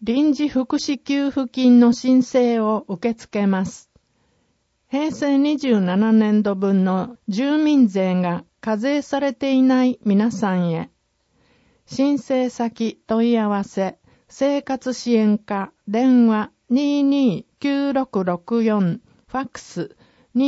臨時福祉給付金の申請を受け付けます。平成27年度分の住民税が課税されていない皆さんへ、申請先問い合わせ、生活支援課電話229664、ファックス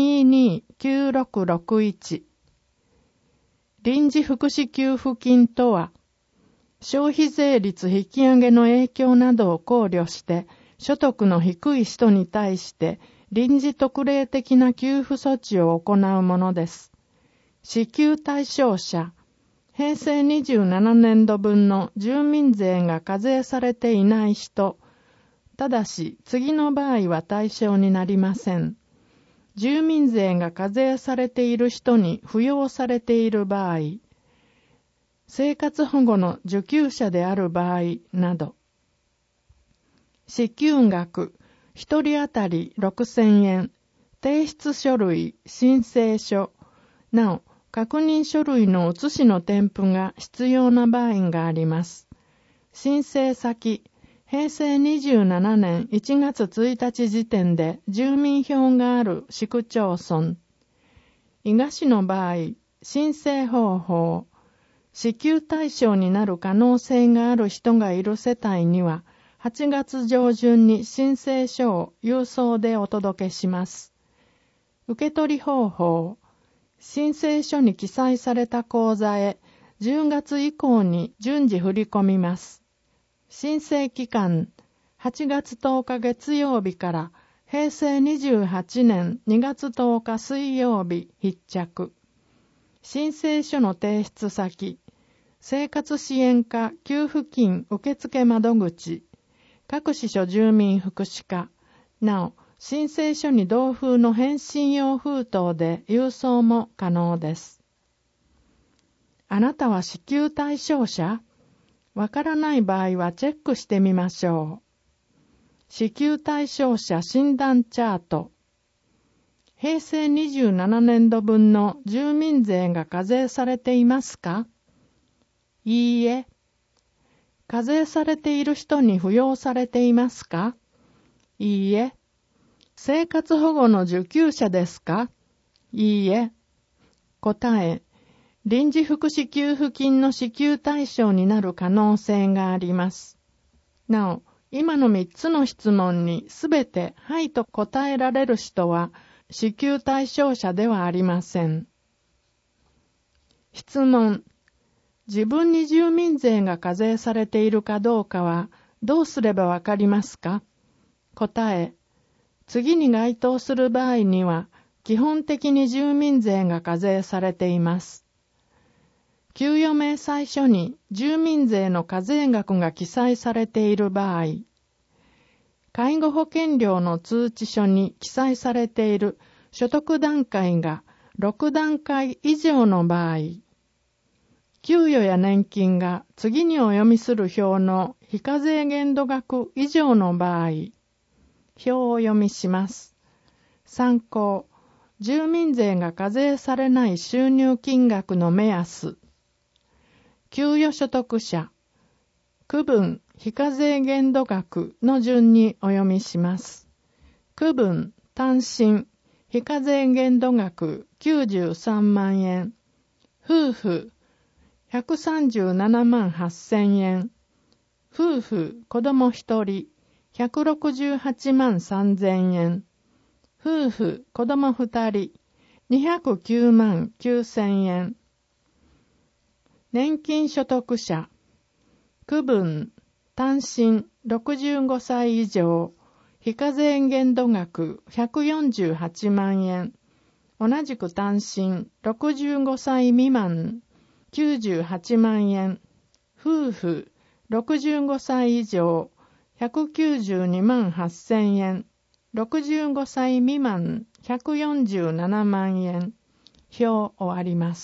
229661。臨時福祉給付金とは、消費税率引き上げの影響などを考慮して、所得の低い人に対して臨時特例的な給付措置を行うものです。支給対象者、平成27年度分の住民税が課税されていない人、ただし次の場合は対象になりません。住民税が課税されている人に扶養されている場合、生活保護の受給者である場合など、支給額、一人当たり6000円、提出書類、申請書、なお、確認書類の写しの添付が必要な場合があります。申請先、平成27年1月1日時点で住民票がある市区町村。伊賀市の場合、申請方法、支給対象になる可能性がある人がいる世帯には、8月上旬に申請書を郵送でお届けします。受け取り方法、申請書に記載された口座へ10月以降に順次振り込みます。申請期間、8月10日月曜日から平成28年2月10日水曜日必着。申請書の提出先、生活支援課給付金受付窓口、各支所住民福祉課、なお、申請書に同封の返信用封筒で郵送も可能です。あなたは支給対象者？わからない場合はチェックしてみましょう。支給対象者診断チャート。平成27年度分の住民税が課税されていますか？いいえ。課税されている人に扶養されていますか？いいえ。生活保護の受給者ですか？いいえ。答え、臨時福祉給付金の支給対象になる可能性があります。なお、今の3つの質問にすべてはいと答えられる人は支給対象者ではありません。質問、自分に住民税が課税されているかどうかはどうすればわかりますか？答え、次に該当する場合には、基本的に住民税が課税されています。給与明細書に住民税の課税額が記載されている場合、介護保険料の通知書に記載されている所得段階が6段階以上の場合、給与や年金が次にお読みする表の非課税限度額以上の場合、表を読みします。参考、住民税が課税されない収入金額の目安。給与所得者、区分非課税限度額の順にお読みします。区分単身非課税限度額93万円。夫婦137万8000円。夫婦子供1人168万3000円。夫婦子供2人209万9000円。年金所得者、区分、単身65歳以上、非課税限度額148万円。同じく単身65歳未満98万円。夫婦65歳以上192万8000円。65歳未満147万円。表終わります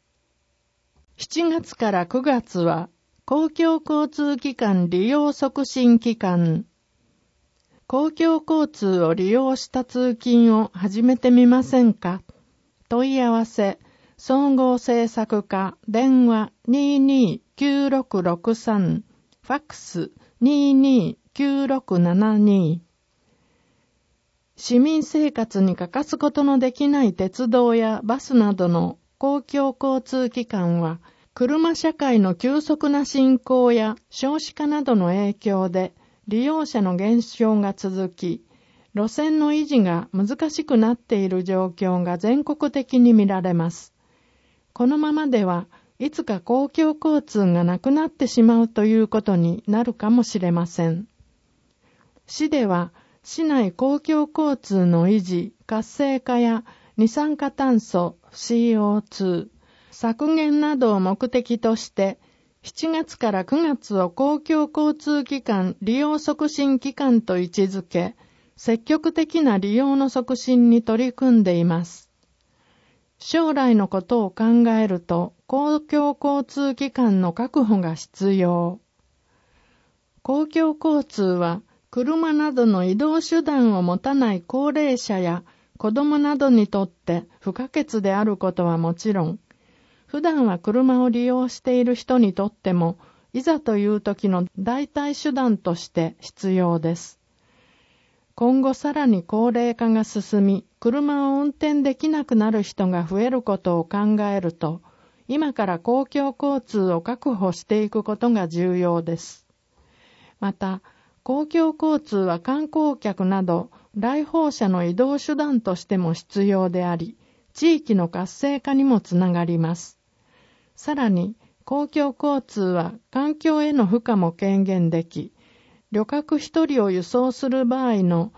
。7月から9月は公共交通機関利用促進期間。公共交通を利用した通勤を始めてみませんか？問い合わせ、総合政策課電話229663、ファックス229663 9672。市民生活に欠かすことのできない鉄道やバスなどの公共交通機関は、車社会の急速な進行や少子化などの影響で利用者の減少が続き、路線の維持が難しくなっている状況が全国的に見られます。このままではいつか公共交通がなくなってしまうということになるかもしれません。市では市内公共交通の維持、活性化や二酸化炭素 CO2 削減などを目的として7月から9月を公共交通機関利用促進期間と位置づけ、積極的な利用の促進に取り組んでいます。将来のことを考えると、公共交通機関の確保が必要。公共交通は、車などの移動手段を持たない高齢者や子供などにとって不可欠であることはもちろん、普段は車を利用している人にとっても、いざという時の代替手段として必要です。今後さらに高齢化が進み、車を運転できなくなる人が増えることを考えると、今から公共交通を確保していくことが重要です。また、公共交通は観光客など来訪者の移動手段としても必要であり、地域の活性化にもつながります。さらに、公共交通は環境への負荷も軽減でき、旅客一人を輸送する場合の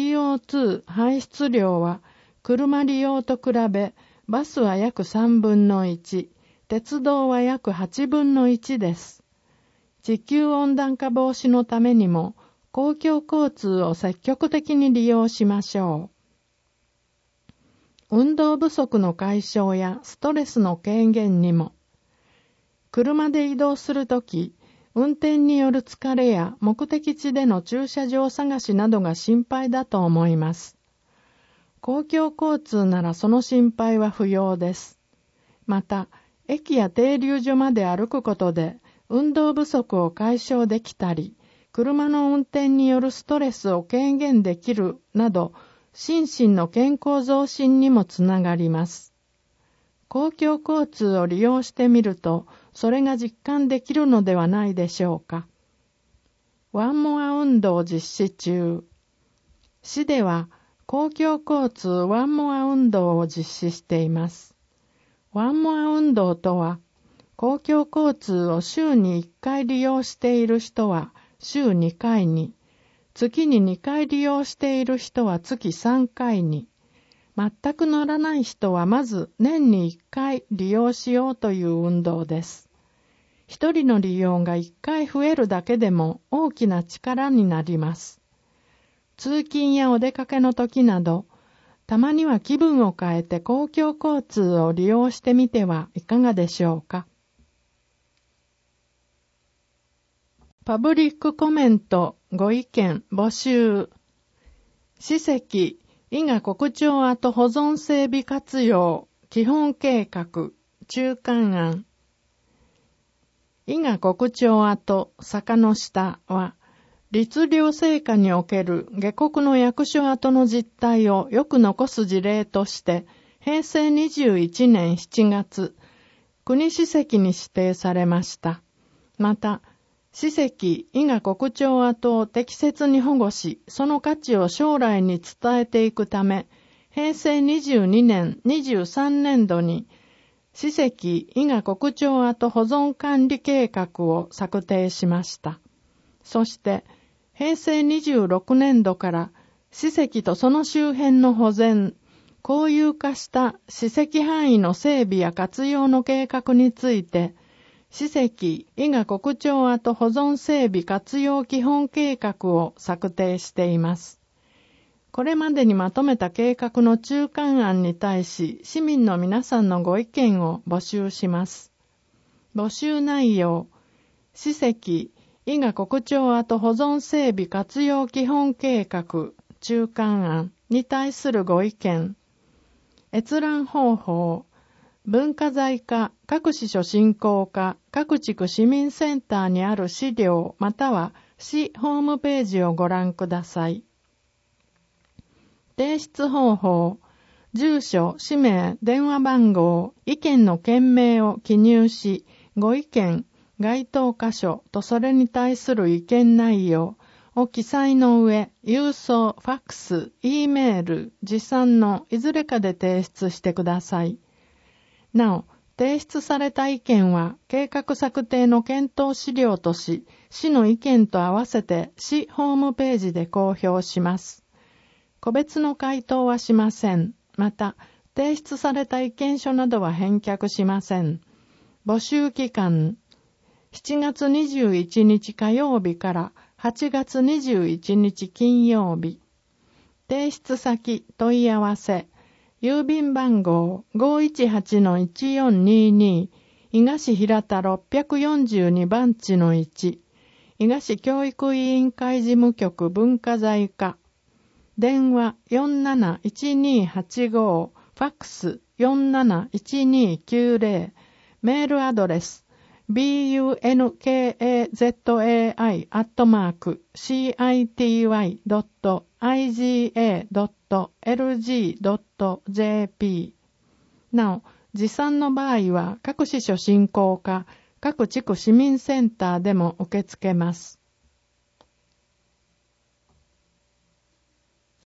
CO2 排出量は車利用と比べバスは約3分の1、鉄道は約8分の1です。地球温暖化防止のためにも公共交通を積極的に利用しましょう。運動不足の解消やストレスの軽減にも、車で移動するとき、運転による疲れや目的地での駐車場探しなどが心配だと思います。公共交通ならその心配は不要です。また、駅や停留所まで歩くことで運動不足を解消できたり、車の運転によるストレスを軽減できるなど、心身の健康増進にもつながります。公共交通を利用してみると、それが実感できるのではないでしょうか。ワンモア運動実施中。市では公共交通ワンモア運動を実施しています。ワンモア運動とは、公共交通を週に1回利用している人は週2回に、月に2回利用している人は月3回に、全く乗らない人はまず年に1回利用しようという運動です。一人の利用が1回増えるだけでも大きな力になります。通勤やお出かけの時など、たまには気分を変えて公共交通を利用してみてはいかがでしょうか。パブリックコメントご意見募集。史跡伊賀国庁跡保存整備活用基本計画中間案。伊賀国庁跡坂の下は、律令制下における下国の役所跡の実態をよく残す事例として、平成21年7月、国史跡に指定されました。また、史跡伊賀国庁跡を適切に保護し、その価値を将来に伝えていくため、平成22年23年度に、史跡伊賀国庁跡保存管理計画を策定しました。そして、平成26年度から、史跡とその周辺の保全、公有化した史跡範囲の整備や活用の計画について、史跡伊賀国庁跡保存整備活用基本計画を策定しています。これまでにまとめた計画の中間案に対し、市民の皆さんのご意見を募集します。募集内容、史跡伊賀国庁跡保存整備活用基本計画中間案に対するご意見、閲覧方法、文化財課各支所振興課各地区市民センターにある資料または市ホームページをご覧ください。提出方法、住所、氏名、電話番号、意見の件名を記入し、ご意見、該当箇所とそれに対する意見内容を記載の上、郵送、ファックス、Eメール、持参のいずれかで提出してください。なお、提出された意見は計画策定の検討資料とし、市の意見と合わせて市ホームページで公表します。個別の回答はしません。また、提出された意見書などは返却しません。募集期間、7月21日火曜日から8月21日金曜日。提出先、問い合わせ、郵便番号 518-1422 伊賀市平田642番地の1、伊賀市教育委員会事務局文化財課、電話 471285、ファックス 471290、メールアドレス bunkzi.city.iga.lg.jp。 なお、持参の場合は各市初進校課、各地区市民センターでも受け付けます。